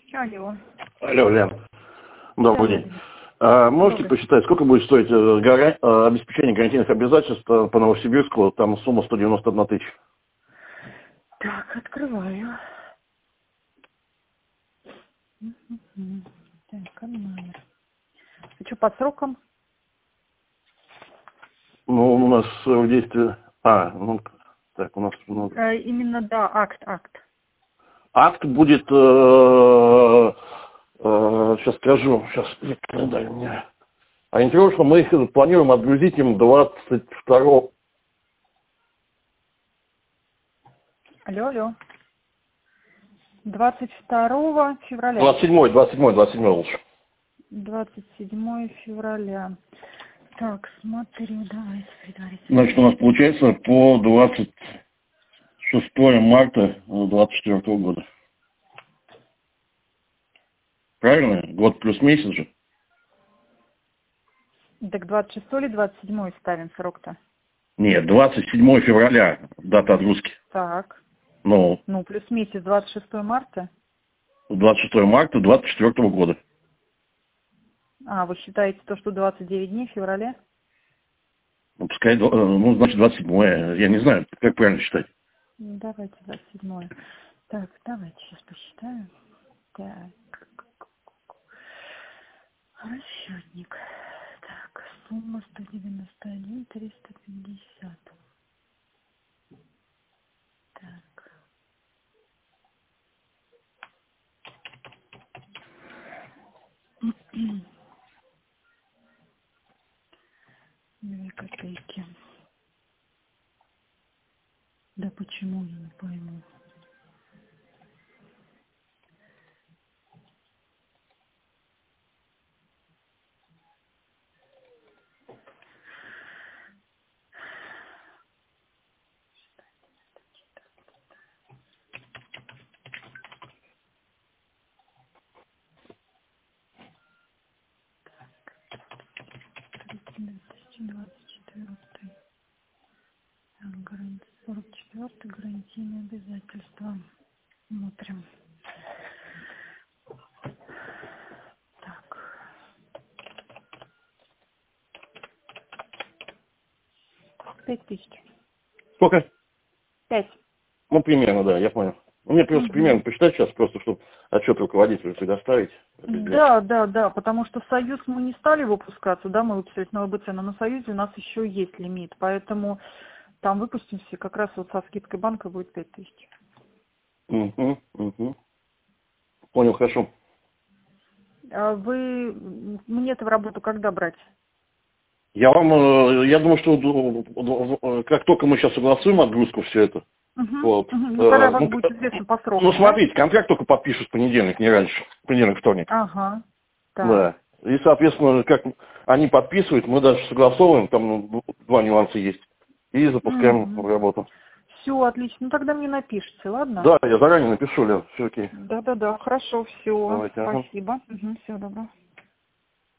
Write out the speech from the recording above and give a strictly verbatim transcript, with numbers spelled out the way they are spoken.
Алло. Алло, Лен. Добрый Да, день. А, можете добрый. посчитать, сколько будет стоить э, гаран... э, обеспечение гарантийных обязательств э, по Новосибирску? Там сумма сто девяносто одна тысяча. Так, открываю. Мгм. Так, а номер. А что по срокам? Ну, у нас э, в действии... А, ну, так, у нас... ну, Э, именно, да, акт, акт. акт будет... Э, э, сейчас скажу. Сейчас, нет, календарь у меня. Ориентировочно мы их планируем отгрузить им двадцать второго... Алло, алло. двадцать второго февраля. двадцать седьмого, двадцать седьмого, двадцать седьмого лучше. двадцать седьмого февраля. Так, смотрю, давайте предварительно. Значит, у нас получается по двадцать шестого марта двадцать четвёртого года. Правильно? Год плюс месяц же. Так двадцать шестого или двадцать седьмого ставим срок-то? Нет, двадцать седьмого февраля дата отгрузки. Так. Ну, Ну, плюс месяц двадцать шестого марта. двадцать шестого марта двадцать четвёртого года. А, вы считаете то, что двадцать девять дней в феврале? Ну, пускай, э, ну, значит, двадцать седьмое. Я не знаю, как правильно считать. Ну, давайте двадцать седьмое. Так, давайте сейчас посчитаем. Так. Расчетник. Так, сумма сто девяносто один триста пятьдесят. Так. Две копейки. Да почему, я не пойму. две тысячи двадцать четвёртый. Гаранти... сорок четвёртый гарантийные обязательства. Смотрим. Так. Пять тысяч. Сколько? Пять. Ну, примерно, да, я понял. Ну, мне просто примерно Угу. посчитать сейчас, просто чтобы отчет руководителю предоставить. Да, да, да, потому что в Союз мы не стали выпускаться, да, мы выпустились на ВБЦ, но на Союзе у нас еще есть лимит, поэтому там выпустимся, как раз вот со скидкой банка будет пять тысяч. Угу, угу. Понял, хорошо. А вы мне-то в работу когда брать? Я вам, э, я думаю, что э, как только мы сейчас согласуем отгрузку, все это, Угу. вот, Угу. Ну, когда э, вам ну, будет известно по ну, срокам, да? смотрите, контракт только подпишут в понедельник, не раньше, в понедельник, вторник. Ага. Так. Да. И, соответственно, как они подписывают, мы даже согласовываем, там ну, два нюанса есть, и запускаем в Угу. работу. Все, отлично. Ну, тогда мне напишите, ладно? Да, я заранее напишу, Лен, все окей. Да-да-да, хорошо, все. Давайте, ага. Спасибо. Угу. Всего доброго.